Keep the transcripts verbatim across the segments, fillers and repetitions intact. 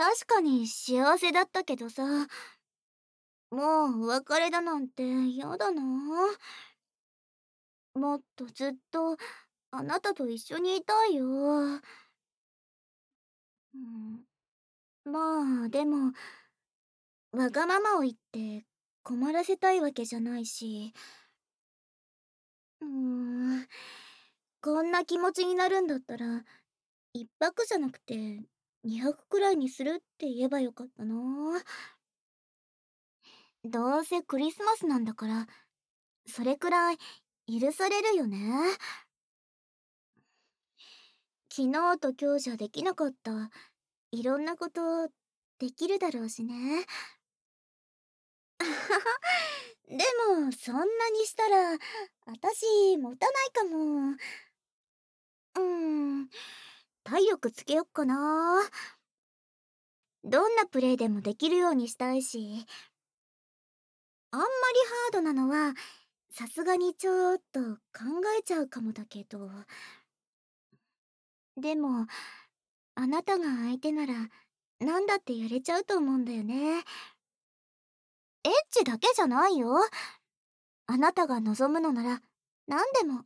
確かに幸せだったけどさ、もうお別れだなんて嫌だな。もっとずっとあなたと一緒にいたいよ。うん、まあでも、わがままを言って困らせたいわけじゃないし、うーん、こんな気持ちになるんだったら、一泊じゃなくて二泊くらいにするって言えばよかったな。どうせクリスマスなんだから、それくらい許されるよね。昨日と今日じゃできなかった、いろんなことできるだろうしね。でもそんなにしたら私持たないかも。うーん、体力つけよっかな。どんなプレイでもできるようにしたいし、あんまりハードなのはさすがにちょっと考えちゃうかもだけど。でもあなたが相手なら何だってやれちゃうと思うんだよね。エッチだけじゃないよ。あなたが望むのなら何でも。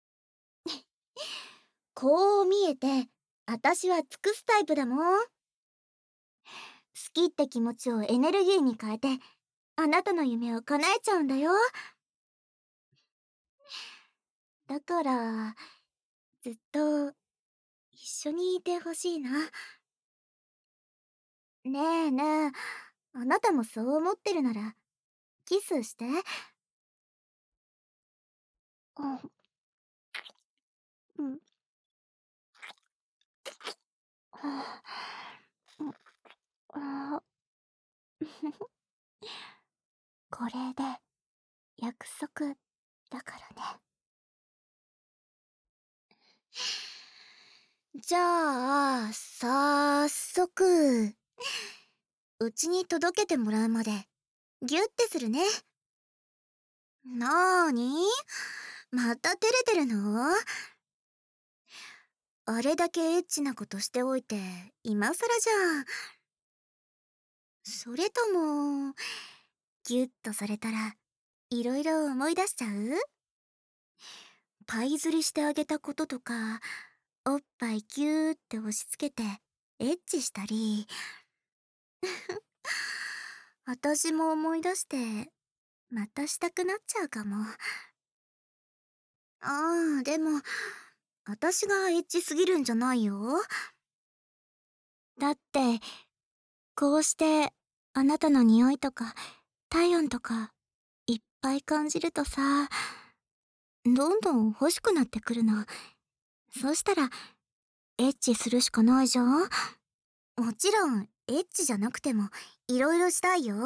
こう見えて私は尽くすタイプだもん。好きって気持ちをエネルギーに変えてあなたの夢を叶えちゃうんだよ。だからずっと一緒にいてほしいな。ねえねえ、あなたもそう思ってるならキスして。あ、うん、はあ、うん、あ、これで約束だからね。じゃあ早速うちに届けてもらうまでギュッてするね。なーに、また照れてるの？あれだけエッチなことしておいて今更じゃん。それともギュッとされたらいろいろ思い出しちゃう？パイ釣りしてあげたこととか、おっぱいギューって押し付けてエッチしたり。私も思い出してまたしたくなっちゃうかも。ああ、でも私がエッチすぎるんじゃないよ。だってこうしてあなたの匂いとか体温とかいっぱい感じるとさ、どんどん欲しくなってくるの。そしたらエッチするしかないじゃん。もちろんエッチじゃなくてもいろいろしたいよ。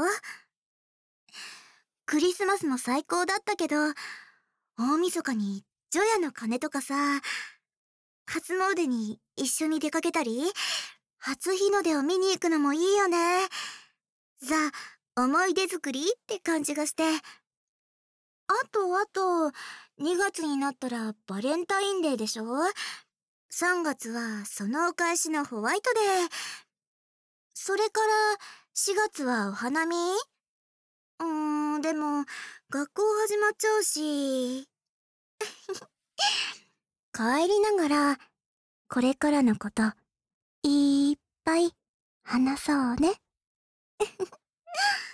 クリスマスも最高だったけど、大晦日に除夜の鐘とかさ、初詣に一緒に出かけたり、初日の出を見に行くのもいいよね。ザ、思い出作りって感じがして。あとあと、にがつになったらバレンタインデーでしょ？ さん 月はそのお返しのホワイトデー。それからしがつはお花見。うーん、でも学校始まっちゃうし。帰りながらこれからのこといっぱい話そうね。